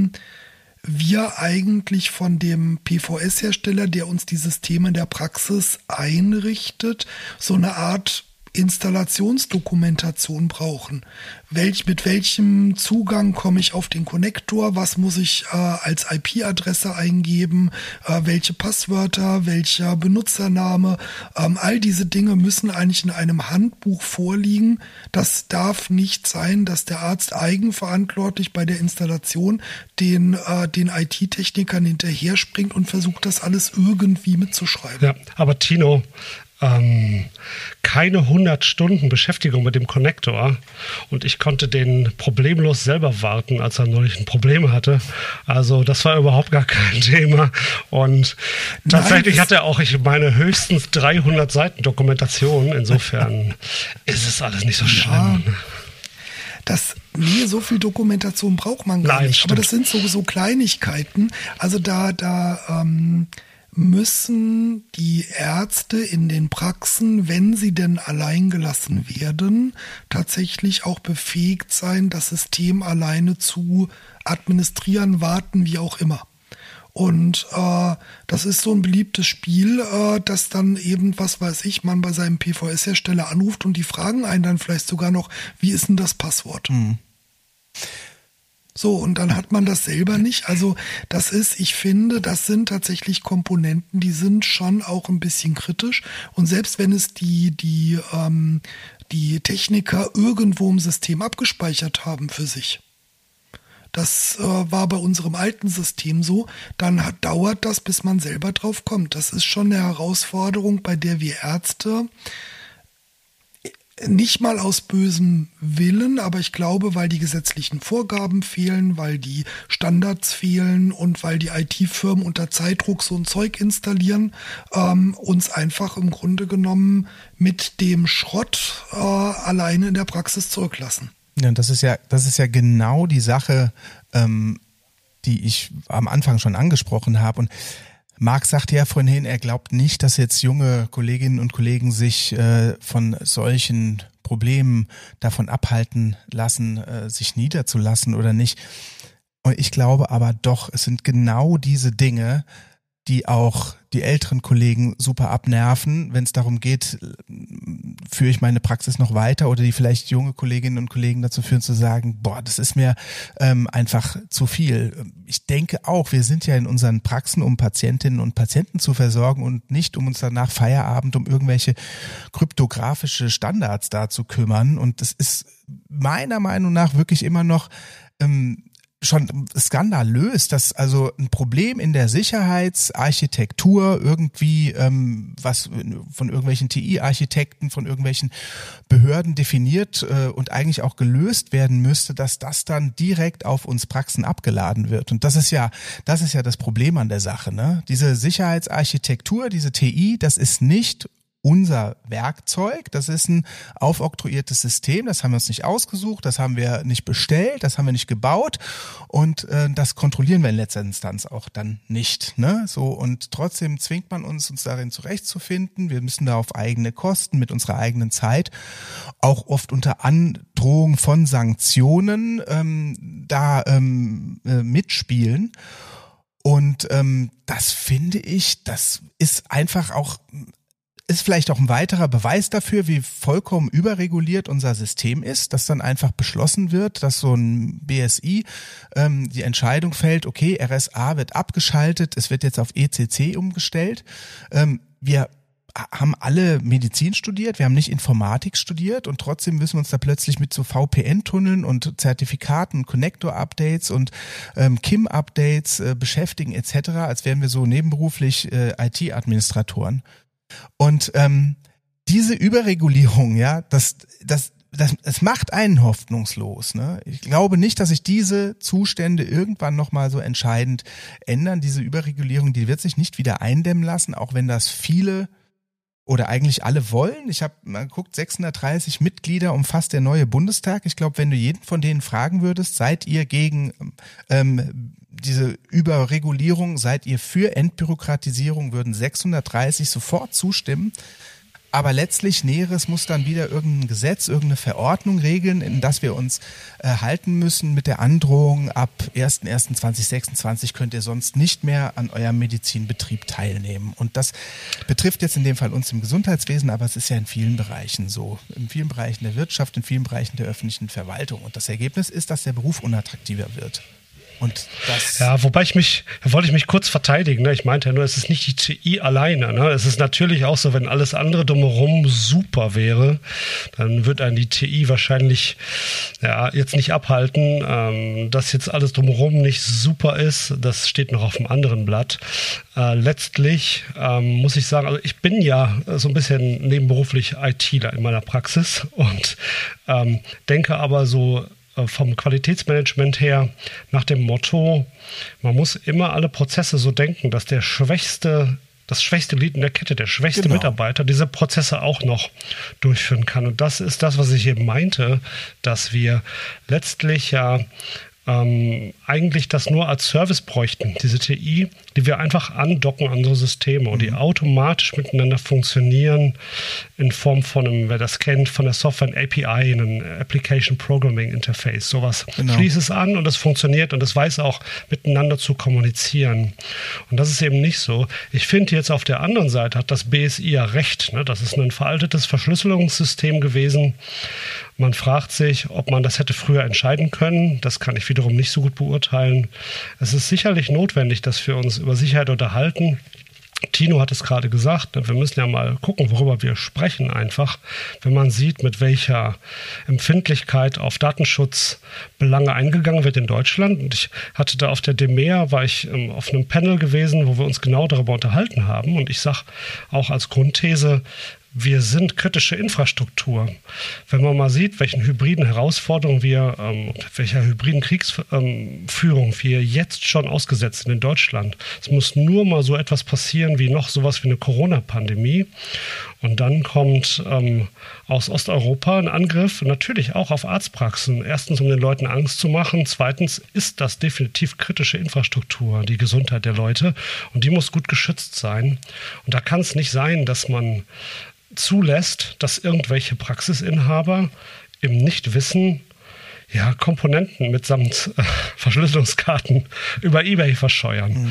wir eigentlich von dem PVS-Hersteller, der uns die Systeme in der Praxis einrichtet, so eine Art Installationsdokumentation brauchen. Mit welchem Zugang komme ich auf den Konnektor? Was muss ich als IP-Adresse eingeben? Welche Passwörter? Welcher Benutzername? All diese Dinge müssen eigentlich in einem Handbuch vorliegen. Das darf nicht sein, dass der Arzt eigenverantwortlich bei der Installation den IT-Technikern hinterher springt und versucht, das alles irgendwie mitzuschreiben. Ja, aber Tino, keine 100 Stunden Beschäftigung mit dem Connector und ich konnte den problemlos selber warten, als er neulich ein Problem hatte. Also das war überhaupt gar kein Thema und tatsächlich hat er auch, ich meine, höchstens 300 Seiten Dokumentation. Insofern ist es alles nicht so schlimm. So viel Dokumentation braucht man gar nicht. Stimmt. Aber das sind so Kleinigkeiten. Also da müssen die Ärzte in den Praxen, wenn sie denn allein gelassen werden, tatsächlich auch befähigt sein, das System alleine zu administrieren, warten, wie auch immer. Und das ist so ein beliebtes Spiel, dass dann eben, was weiß ich, man bei seinem PVS-Hersteller anruft und die fragen einen dann vielleicht sogar noch, wie ist denn das Passwort? Mhm. So, und dann hat man das selber nicht. Also ich finde, das sind tatsächlich Komponenten, die sind schon auch ein bisschen kritisch. Und selbst wenn es die Techniker irgendwo im System abgespeichert haben für sich, das war bei unserem alten System so, dann dauert das, bis man selber drauf kommt. Das ist schon eine Herausforderung, bei der wir Ärzte nicht mal aus bösem Willen, aber ich glaube, weil die gesetzlichen Vorgaben fehlen, weil die Standards fehlen und weil die IT-Firmen unter Zeitdruck so ein Zeug installieren, uns einfach im Grunde genommen mit dem Schrott alleine in der Praxis zurücklassen. Ja, das ist ja genau die Sache, die ich am Anfang schon angesprochen habe. Und Marc sagte ja vorhin, er glaubt nicht, dass jetzt junge Kolleginnen und Kollegen sich von solchen Problemen davon abhalten lassen, sich niederzulassen oder nicht. Und ich glaube aber doch, es sind genau diese Dinge, die auch die älteren Kollegen super abnerven, wenn es darum geht, führe ich meine Praxis noch weiter oder die vielleicht junge Kolleginnen und Kollegen dazu führen zu sagen, boah, das ist mir einfach zu viel. Ich denke auch, wir sind ja in unseren Praxen, um Patientinnen und Patienten zu versorgen und nicht, um uns danach Feierabend um irgendwelche kryptografische Standards da zu kümmern. Und das ist meiner Meinung nach wirklich immer noch schon skandalös, dass also ein Problem in der Sicherheitsarchitektur irgendwie was von irgendwelchen TI-Architekten, von irgendwelchen Behörden definiert und eigentlich auch gelöst werden müsste, dass das dann direkt auf uns Praxen abgeladen wird. Und das ist ja das Problem an der Sache, ne? Diese Sicherheitsarchitektur, diese TI, das ist nicht unser Werkzeug, das ist ein aufoktroyiertes System, das haben wir uns nicht ausgesucht, das haben wir nicht bestellt, das haben wir nicht gebaut und das kontrollieren wir in letzter Instanz auch dann nicht. Ne? So, und trotzdem zwingt man uns darin zurechtzufinden. Wir müssen da auf eigene Kosten mit unserer eigenen Zeit, auch oft unter Androhung von Sanktionen mitspielen. Und das finde ich, das ist einfach auch, ist vielleicht auch ein weiterer Beweis dafür, wie vollkommen überreguliert unser System ist, dass dann einfach beschlossen wird, dass so ein BSI die Entscheidung fällt, okay, RSA wird abgeschaltet, es wird jetzt auf ECC umgestellt. Wir haben alle Medizin studiert, wir haben nicht Informatik studiert und trotzdem müssen wir uns da plötzlich mit so VPN-Tunneln und Zertifikaten, Connector-Updates und KIM-Updates beschäftigen etc., als wären wir so nebenberuflich IT-Administratoren. Und diese Überregulierung, ja, das macht einen hoffnungslos. Ne? Ich glaube nicht, dass sich diese Zustände irgendwann nochmal so entscheidend ändern. Diese Überregulierung, die wird sich nicht wieder eindämmen lassen, auch wenn das viele oder eigentlich alle wollen. Ich habe mal geguckt, 630 Mitglieder umfasst der neue Bundestag. Ich glaube, wenn du jeden von denen fragen würdest, seid ihr gegen diese Überregulierung, seid ihr für Entbürokratisierung, würden 630 sofort zustimmen. Aber letztlich Näheres muss dann wieder irgendein Gesetz, irgendeine Verordnung regeln, in das wir uns halten müssen mit der Androhung, ab 01.01.2026 könnt ihr sonst nicht mehr an eurem Medizinbetrieb teilnehmen. Und das betrifft jetzt in dem Fall uns im Gesundheitswesen, aber es ist ja in vielen Bereichen so. In vielen Bereichen der Wirtschaft, in vielen Bereichen der öffentlichen Verwaltung. Und das Ergebnis ist, dass der Beruf unattraktiver wird. Und das wollte ich mich kurz verteidigen. Ne? Ich meinte ja nur, es ist nicht die TI alleine. Ne? Es ist natürlich auch so, wenn alles andere drumherum super wäre, dann wird einen die TI wahrscheinlich jetzt nicht abhalten. Dass jetzt alles drumherum nicht super ist, das steht noch auf einem anderen Blatt. Letztlich muss ich sagen, also ich bin ja so ein bisschen nebenberuflich ITler in meiner Praxis und denke aber so vom Qualitätsmanagement her nach dem Motto, man muss immer alle Prozesse so denken, dass das schwächste Glied in der Kette, der schwächste Mitarbeiter diese Prozesse auch noch durchführen kann. Und das ist das, was ich eben meinte, dass wir letztlich eigentlich das nur als Service bräuchten, diese TI, die wir einfach andocken an so Systeme und die automatisch miteinander funktionieren in Form von einem, wer das kennt, von der Software, ein API, ein Application Programming Interface, sowas. Schließ es an und es funktioniert und es weiß auch miteinander zu kommunizieren. Und das ist eben nicht so. Ich finde jetzt auf der anderen Seite hat das BSI ja recht, ne? Das ist ein veraltetes Verschlüsselungssystem gewesen. Man fragt sich, ob man das hätte früher entscheiden können. Das kann ich wiederum nicht so gut beurteilen. Es ist sicherlich notwendig, dass wir uns über Sicherheit unterhalten. Tino hat es gerade gesagt, wir müssen ja mal gucken, worüber wir sprechen einfach, wenn man sieht, mit welcher Empfindlichkeit auf Datenschutzbelange eingegangen wird in Deutschland. Und ich hatte da auf der DEMEA, war ich auf einem Panel gewesen, wo wir uns genau darüber unterhalten haben. Und ich sage auch als Grundthese, wir sind kritische Infrastruktur. Wenn man mal sieht, welchen hybriden Herausforderungen welcher hybriden Kriegsführung wir jetzt schon ausgesetzt sind in Deutschland. Es muss nur mal so etwas passieren wie noch sowas wie eine Corona-Pandemie. Und dann kommt aus Osteuropa ein Angriff, natürlich auch auf Arztpraxen. Erstens, um den Leuten Angst zu machen. Zweitens ist das definitiv kritische Infrastruktur, die Gesundheit der Leute. Und die muss gut geschützt sein. Und da kann es nicht sein, dass man zulässt, dass irgendwelche Praxisinhaber im Nichtwissen Komponenten mitsamt Verschlüsselungskarten über eBay verscheuern.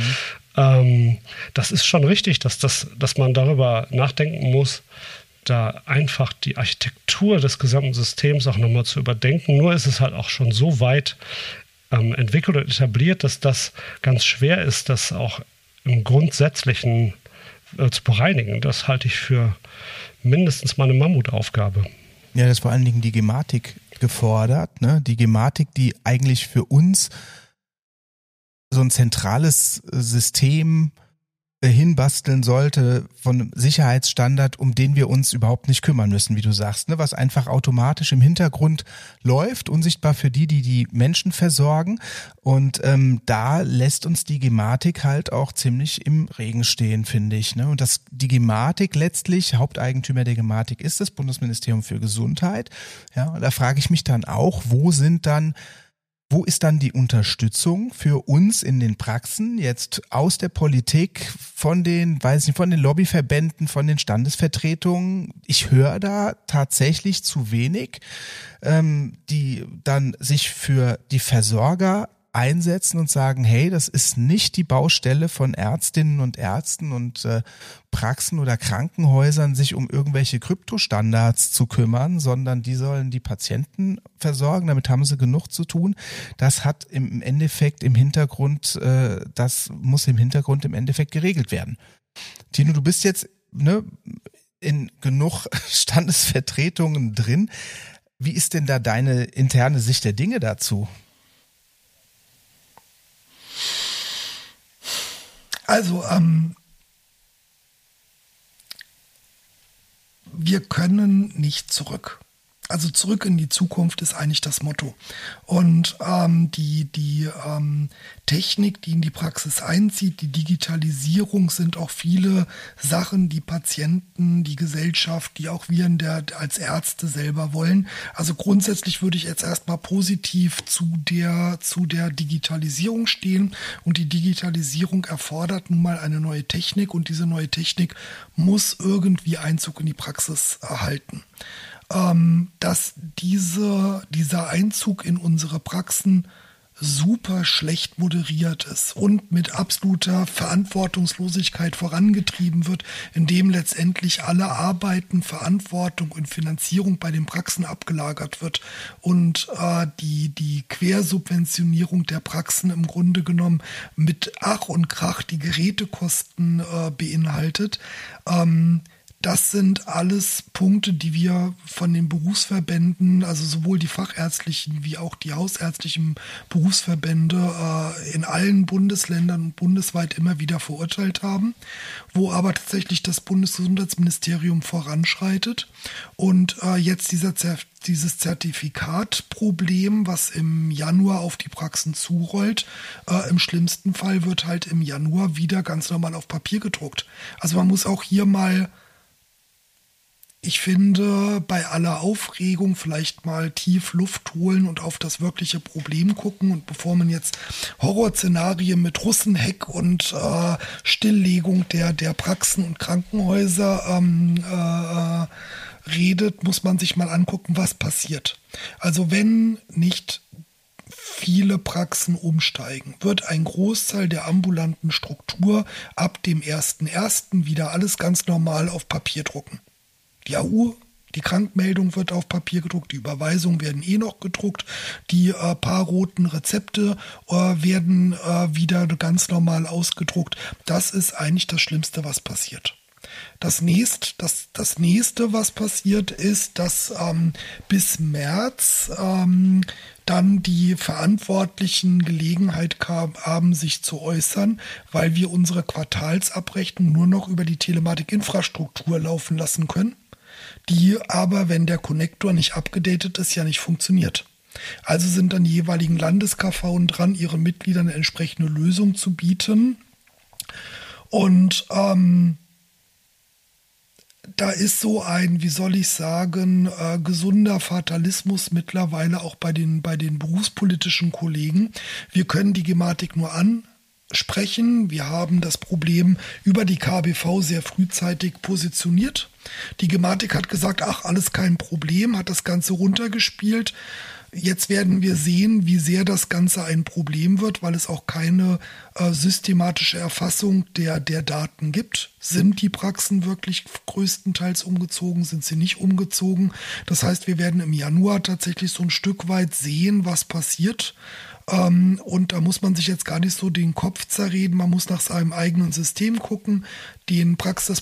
Das ist schon richtig, dass man darüber nachdenken muss, da einfach die Architektur des gesamten Systems auch nochmal zu überdenken. Nur ist es halt auch schon so weit entwickelt und etabliert, dass das ganz schwer ist, das auch im Grundsätzlichen zu bereinigen. Das halte ich für mindestens mal eine Mammutaufgabe. Ja, das ist vor allen Dingen die Gematik gefordert, ne? Die Gematik, die eigentlich für uns so ein zentrales System hinbasteln sollte von einem Sicherheitsstandard, um den wir uns überhaupt nicht kümmern müssen, wie du sagst, ne? Was einfach automatisch im Hintergrund läuft, unsichtbar für die Menschen versorgen. Und da lässt uns die Gematik halt auch ziemlich im Regen stehen, finde ich, ne? Und die Gematik letztlich, Haupteigentümer der Gematik ist das Bundesministerium für Gesundheit. Ja, und da frage ich mich dann auch, wo ist dann die Unterstützung für uns in den Praxen, jetzt aus der Politik, von den Lobbyverbänden, von den Standesvertretungen? Ich höre da tatsächlich zu wenig, die dann sich für die Versorger einsetzen und sagen, hey, das ist nicht die Baustelle von Ärztinnen und Ärzten und Praxen oder Krankenhäusern, sich um irgendwelche Kryptostandards zu kümmern, sondern die sollen die Patienten versorgen, damit haben sie genug zu tun. Das hat im Endeffekt das muss im Hintergrund im Endeffekt geregelt werden. Tino, du bist jetzt in genug Standesvertretungen drin. Wie ist denn da deine interne Sicht der Dinge dazu? Also, wir können nicht zurück. Also zurück in die Zukunft ist eigentlich das Motto. Und die Technik, die in die Praxis einzieht, die Digitalisierung, sind auch viele Sachen, die Patienten, die Gesellschaft, die auch wir als Ärzte selber wollen. Also grundsätzlich würde ich jetzt erstmal positiv zu der Digitalisierung stehen. Und die Digitalisierung erfordert nun mal eine neue Technik, und diese neue Technik muss irgendwie Einzug in die Praxis erhalten. Dass dieser Einzug in unsere Praxen super schlecht moderiert ist und mit absoluter Verantwortungslosigkeit vorangetrieben wird, indem letztendlich alle Arbeiten, Verantwortung und Finanzierung bei den Praxen abgelagert wird und die Quersubventionierung der Praxen im Grunde genommen mit Ach und Krach die Gerätekosten beinhaltet. Das sind alles Punkte, die wir von den Berufsverbänden, also sowohl die fachärztlichen wie auch die hausärztlichen Berufsverbände in allen Bundesländern und bundesweit immer wieder verurteilt haben, wo aber tatsächlich das Bundesgesundheitsministerium voranschreitet und jetzt dieses Zertifikatproblem, was im Januar auf die Praxen zurollt, im schlimmsten Fall wird halt im Januar wieder ganz normal auf Papier gedruckt. Also man muss auch hier mal, ich finde, bei aller Aufregung vielleicht mal tief Luft holen und auf das wirkliche Problem gucken. Und bevor man jetzt Horrorszenarien mit Russenheck und Stilllegung der Praxen und Krankenhäuser redet, muss man sich mal angucken, was passiert. Also wenn nicht viele Praxen umsteigen, wird ein Großteil der ambulanten Struktur ab dem 1.1. wieder alles ganz normal auf Papier drucken. Die AU, die Krankmeldung wird auf Papier gedruckt, die Überweisungen werden noch gedruckt, die paar roten Rezepte werden wieder ganz normal ausgedruckt. Das ist eigentlich das Schlimmste, was passiert. Das nächste, was passiert, ist, dass bis März dann die Verantwortlichen Gelegenheit haben, sich zu äußern, weil wir unsere Quartalsabrechnung nur noch über die Telematikinfrastruktur laufen lassen können, die aber, wenn der Konnektor nicht abgedatet ist, ja nicht funktioniert. Also sind dann die jeweiligen Landes-KV dran, ihren Mitgliedern eine entsprechende Lösung zu bieten. Und da ist so ein, wie soll ich sagen, gesunder Fatalismus mittlerweile auch bei den berufspolitischen Kollegen. Wir können die Gematik nur ansprechen. Wir haben das Problem über die KBV sehr frühzeitig positioniert. Die Gematik hat gesagt, ach, alles kein Problem, hat das Ganze runtergespielt. Jetzt werden wir sehen, wie sehr das Ganze ein Problem wird, weil es auch keine systematische Erfassung der Daten gibt. Sind die Praxen wirklich größtenteils umgezogen? Sind sie nicht umgezogen? Das heißt, wir werden im Januar tatsächlich so ein Stück weit sehen, was passiert. Und da muss man sich jetzt gar nicht so den Kopf zerreden. Man muss nach seinem eigenen System gucken, das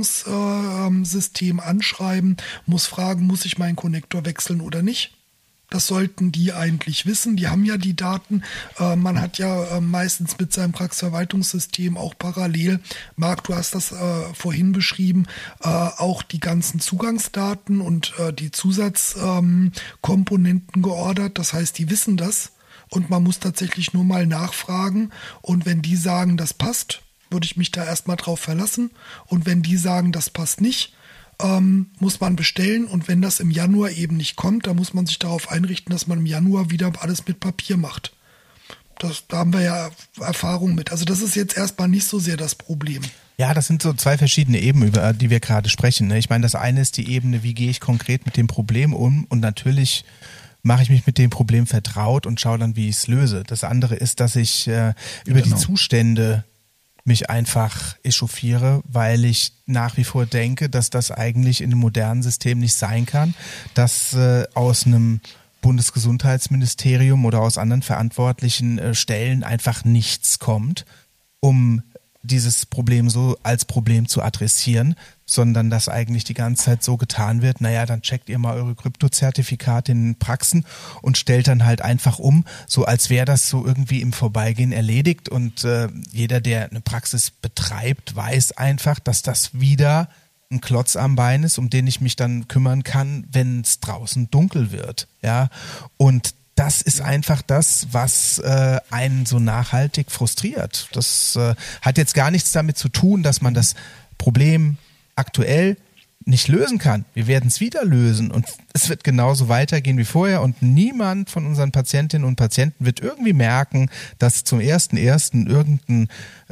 Praxisverwaltungssystem anschreiben, muss fragen, muss ich meinen Konnektor wechseln oder nicht? Das sollten die eigentlich wissen. Die haben ja die Daten. Man hat ja meistens mit seinem Praxisverwaltungssystem auch parallel, Marc, du hast das vorhin beschrieben, auch die ganzen Zugangsdaten und die Zusatzkomponenten geordert. Das heißt, die wissen das und man muss tatsächlich nur mal nachfragen. Und wenn die sagen, das passt, würde ich mich da erstmal drauf verlassen. Und wenn die sagen, das passt nicht, muss man bestellen, und wenn das im Januar eben nicht kommt, dann muss man sich darauf einrichten, dass man im Januar wieder alles mit Papier macht. Da haben wir ja Erfahrung mit. Also das ist jetzt erstmal nicht so sehr das Problem. Ja, das sind so zwei verschiedene Ebenen, über die wir gerade sprechen. Ich meine, das eine ist die Ebene, wie gehe ich konkret mit dem Problem um, und natürlich mache ich mich mit dem Problem vertraut und schaue dann, wie ich es löse. Das andere ist, dass ich über die Zustände mich einfach echauffiere, weil ich nach wie vor denke, dass das eigentlich in einem modernen System nicht sein kann, dass aus einem Bundesgesundheitsministerium oder aus anderen verantwortlichen Stellen einfach nichts kommt, um dieses Problem so als Problem zu adressieren, sondern dass eigentlich die ganze Zeit so getan wird, naja, dann checkt ihr mal eure Kryptozertifikate in den Praxen und stellt dann halt einfach um, so als wäre das so irgendwie im Vorbeigehen erledigt, und jeder, der eine Praxis betreibt, weiß einfach, dass das wieder ein Klotz am Bein ist, um den ich mich dann kümmern kann, wenn es draußen dunkel wird, ja, und das ist einfach das, was einen so nachhaltig frustriert. Das hat jetzt gar nichts damit zu tun, dass man das Problem aktuell nicht lösen kann. Wir werden es wieder lösen und es wird genauso weitergehen wie vorher, und niemand von unseren Patientinnen und Patienten wird irgendwie merken, dass zum 1.1. irgendein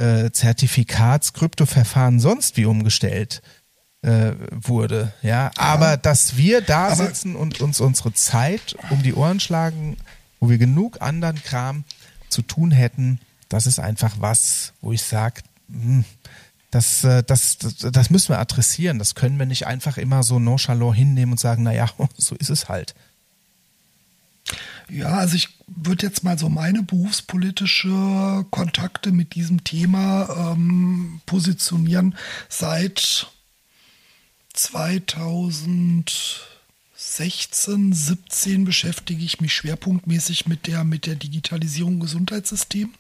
Zertifikats-Kryptoverfahren sonst wie umgestellt wurde, ja, aber dass wir da sitzen und uns unsere Zeit um die Ohren schlagen, wo wir genug anderen Kram zu tun hätten, das ist einfach was, wo ich sage, das müssen wir adressieren, das können wir nicht einfach immer so nonchalant hinnehmen und sagen, naja, so ist es halt. Ja, also ich würde jetzt mal so meine berufspolitische Kontakte mit diesem Thema positionieren. Seit 2016, 17 beschäftige ich mich schwerpunktmäßig mit der Digitalisierung im Gesundheitssystem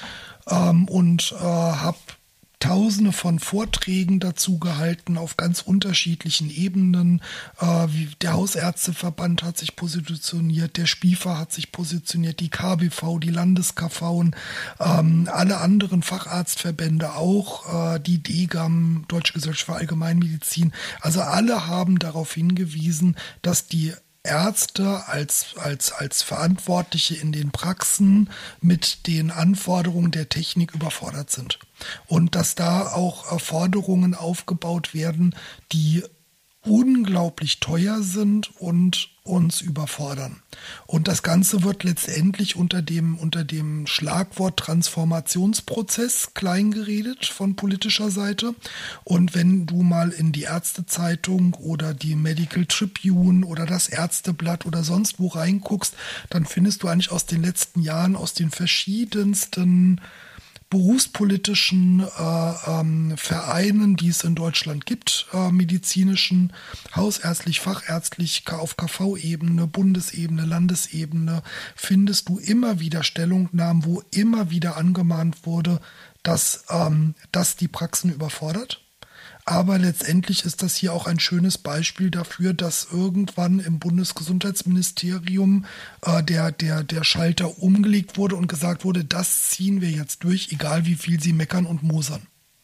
und habe Tausende von Vorträgen dazu gehalten auf ganz unterschiedlichen Ebenen. Wie der Hausärzteverband hat sich positioniert, der SPIFA hat sich positioniert, die KBV, die Landes-KV, alle anderen Facharztverbände auch, die DGAM, Deutsche Gesellschaft für Allgemeinmedizin. Also alle haben darauf hingewiesen, dass die Ärzte als Verantwortliche in den Praxen mit den Anforderungen der Technik überfordert sind. Und dass da auch Forderungen aufgebaut werden, die unglaublich teuer sind und uns überfordern. Und das Ganze wird letztendlich unter dem Schlagwort Transformationsprozess kleingeredet von politischer Seite. Und wenn du mal in die Ärztezeitung oder die Medical Tribune oder das Ärzteblatt oder sonst wo reinguckst, dann findest du eigentlich aus den letzten Jahren, aus den verschiedensten berufspolitischen Vereinen, die es in Deutschland gibt, medizinischen, hausärztlich, fachärztlich, auf KV-Ebene, Bundesebene, Landesebene, findest du immer wieder Stellungnahmen, wo immer wieder angemahnt wurde, dass die Praxen überfordert. Aber letztendlich ist das hier auch ein schönes Beispiel dafür, dass irgendwann im Bundesgesundheitsministerium der Schalter umgelegt wurde und gesagt wurde, das ziehen wir jetzt durch, egal wie viel sie meckern und mosern.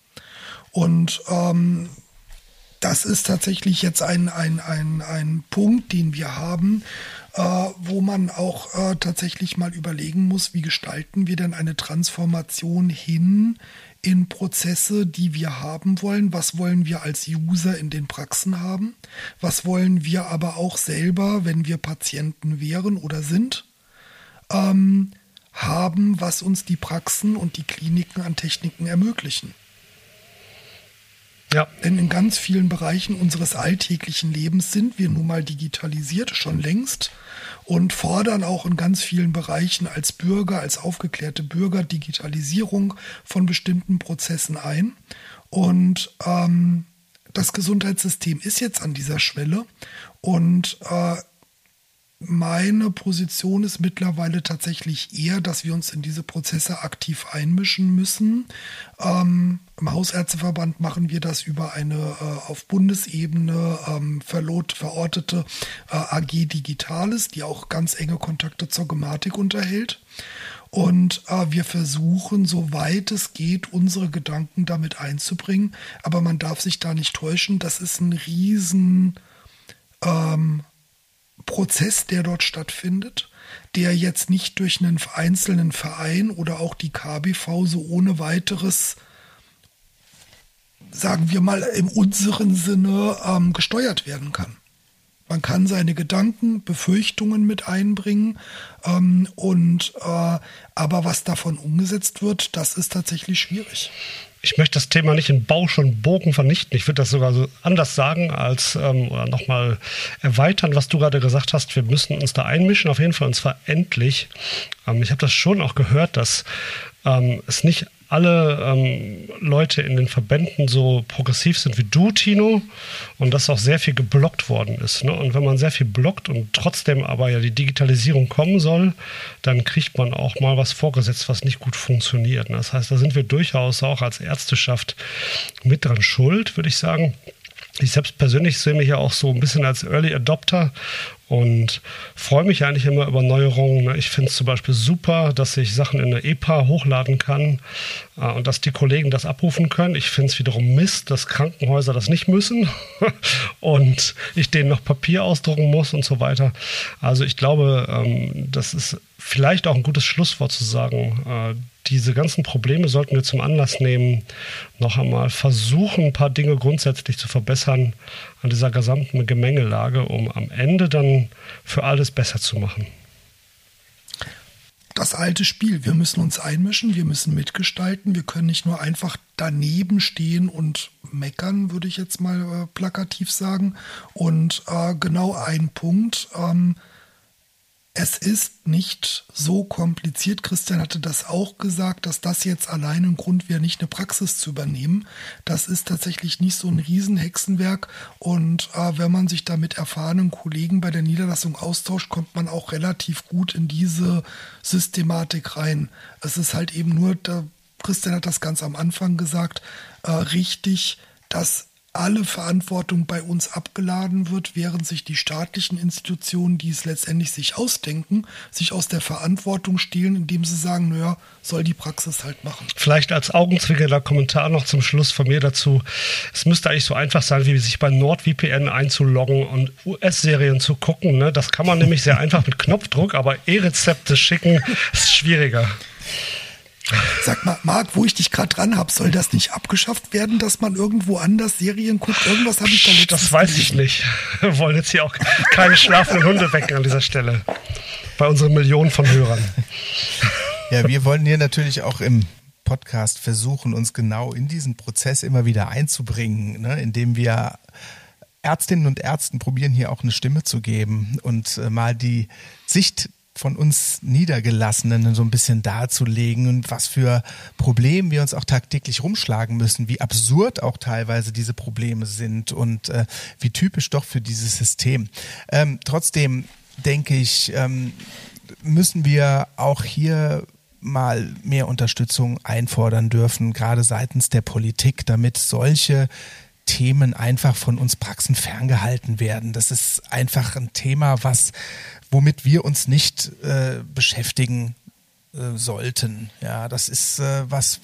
Und das ist tatsächlich jetzt ein Punkt, den wir haben, wo man auch tatsächlich mal überlegen muss, wie gestalten wir denn eine Transformation hin in Prozesse, die wir haben wollen. Was wollen wir als User in den Praxen haben? Was wollen wir aber auch selber, wenn wir Patienten wären oder sind, haben, was uns die Praxen und die Kliniken an Techniken ermöglichen? Ja. Denn in ganz vielen Bereichen unseres alltäglichen Lebens sind wir nun mal digitalisiert, schon längst, und fordern auch in ganz vielen Bereichen als Bürger, als aufgeklärte Bürger Digitalisierung von bestimmten Prozessen ein. Und das Gesundheitssystem ist jetzt an dieser Schwelle und Meine Position ist mittlerweile tatsächlich eher, dass wir uns in diese Prozesse aktiv einmischen müssen. Im Hausärzteverband machen wir das über eine auf Bundesebene verortete AG Digitales, die auch ganz enge Kontakte zur Gematik unterhält. Und wir versuchen, soweit es geht, unsere Gedanken damit einzubringen. Aber man darf sich da nicht täuschen, das ist ein riesen Prozess, der dort stattfindet, der jetzt nicht durch einen einzelnen Verein oder auch die KBV so ohne weiteres, sagen wir mal, in unserem Sinne gesteuert werden kann. Man kann seine Gedanken, Befürchtungen mit einbringen, aber was davon umgesetzt wird, das ist tatsächlich schwierig. Ich möchte das Thema nicht in Bausch und Bogen vernichten. Ich würde das sogar so anders sagen als oder nochmal erweitern, was du gerade gesagt hast. Wir müssen uns da einmischen, auf jeden Fall, und zwar endlich. Ich habe das schon auch gehört, dass es nicht alle Leute in den Verbänden so progressiv sind wie du, Tino, und dass auch sehr viel geblockt worden ist. Ne? Und wenn man sehr viel blockt und trotzdem aber ja die Digitalisierung kommen soll, dann kriegt man auch mal was vorgesetzt, was nicht gut funktioniert. Ne? Das heißt, da sind wir durchaus auch als Ärzteschaft mit dran schuld, würde ich sagen. Ich selbst persönlich sehe mich ja auch so ein bisschen als Early Adopter und freue mich eigentlich immer über Neuerungen. Ich finde es zum Beispiel super, dass ich Sachen in eine EPA hochladen kann und dass die Kollegen das abrufen können. Ich finde es wiederum Mist, dass Krankenhäuser das nicht müssen und ich denen noch Papier ausdrucken muss und so weiter. Also ich glaube, das ist vielleicht auch ein gutes Schlusswort zu sagen, diese ganzen Probleme sollten wir zum Anlass nehmen, noch einmal versuchen, ein paar Dinge grundsätzlich zu verbessern an dieser gesamten Gemengelage, um am Ende dann für alles besser zu machen. Das alte Spiel, wir müssen uns einmischen, wir müssen mitgestalten, wir können nicht nur einfach daneben stehen und meckern, würde ich jetzt mal plakativ sagen. Und genau ein Punkt, es ist nicht so kompliziert. Christian hatte das auch gesagt, dass das jetzt allein ein Grund wäre, nicht eine Praxis zu übernehmen. Das ist tatsächlich nicht so ein Riesenhexenwerk. Und wenn man sich da mit erfahrenen Kollegen bei der Niederlassung austauscht, kommt man auch relativ gut in diese Systematik rein. Es ist halt eben nur, Christian hat das ganz am Anfang gesagt, richtig, dass alle Verantwortung bei uns abgeladen wird, während sich die staatlichen Institutionen, die es letztendlich sich ausdenken, sich aus der Verantwortung stehlen, indem sie sagen, naja, soll die Praxis halt machen. Vielleicht als augenzwinkernder Kommentar noch zum Schluss von mir dazu. Es müsste eigentlich so einfach sein, wie sich bei NordVPN einzuloggen und US-Serien zu gucken. Ne? Das kann man nämlich sehr einfach mit Knopfdruck, aber E-Rezepte schicken ist schwieriger. Sag mal, Marc, wo ich dich gerade dran habe, soll das nicht abgeschafft werden, dass man irgendwo anders Serien guckt? Irgendwas habe ich da letztens Das weiß ich nicht. Wir wollen jetzt hier auch keine schlafenden Hunde wecken an dieser Stelle. Bei unseren Millionen von Hörern. Ja, wir wollen hier natürlich auch im Podcast versuchen, uns genau in diesen Prozess immer wieder einzubringen, ne, indem wir Ärztinnen und Ärzten probieren, hier auch eine Stimme zu geben und mal die Sicht von uns Niedergelassenen so ein bisschen darzulegen und was für Probleme wir uns auch tagtäglich rumschlagen müssen, wie absurd auch teilweise diese Probleme sind und wie typisch doch für dieses System. Trotzdem denke ich, müssen wir auch hier mal mehr Unterstützung einfordern dürfen, gerade seitens der Politik, damit solche Themen einfach von uns Praxen ferngehalten werden. Das ist einfach ein Thema, womit wir uns nicht beschäftigen sollten. Ja, das ist was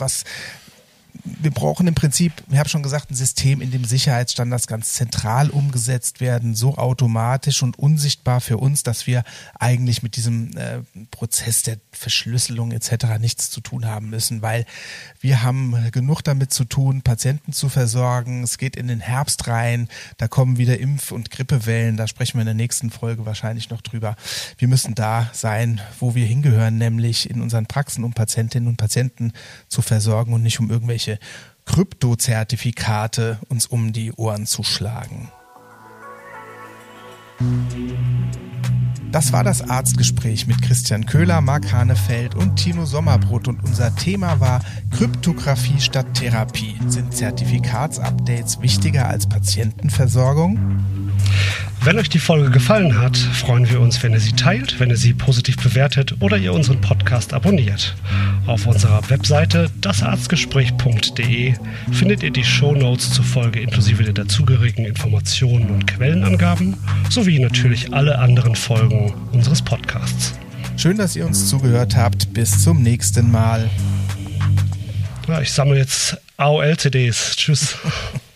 wir brauchen im Prinzip, ich habe schon gesagt, ein System, in dem Sicherheitsstandards ganz zentral umgesetzt werden, so automatisch und unsichtbar für uns, dass wir eigentlich mit diesem Prozess der Verschlüsselung etc. nichts zu tun haben müssen, weil wir haben genug damit zu tun, Patienten zu versorgen. Es geht in den Herbst rein, da kommen wieder Impf- und Grippewellen, da sprechen wir in der nächsten Folge wahrscheinlich noch drüber. Wir müssen da sein, wo wir hingehören, nämlich in unseren Praxen, um Patientinnen und Patienten zu versorgen und nicht um irgendwelche Kryptozertifikate uns um die Ohren zu schlagen. Das war das Arztgespräch mit Christian Köhler, Marc Hanefeld und Tino Sommerbrot und unser Thema war Kryptographie statt Therapie. Sind Zertifikatsupdates wichtiger als Patientenversorgung? Wenn euch die Folge gefallen hat, freuen wir uns, wenn ihr sie teilt, wenn ihr sie positiv bewertet oder ihr unseren Podcast abonniert. Auf unserer Webseite dasarztgespräch.de findet ihr die Shownotes zur Folge inklusive der dazugehörigen Informationen und Quellenangaben sowie natürlich alle anderen Folgen unseres Podcasts. Schön, dass ihr uns zugehört habt. Bis zum nächsten Mal. Ja, ich sammle jetzt AOL-CDs. Tschüss.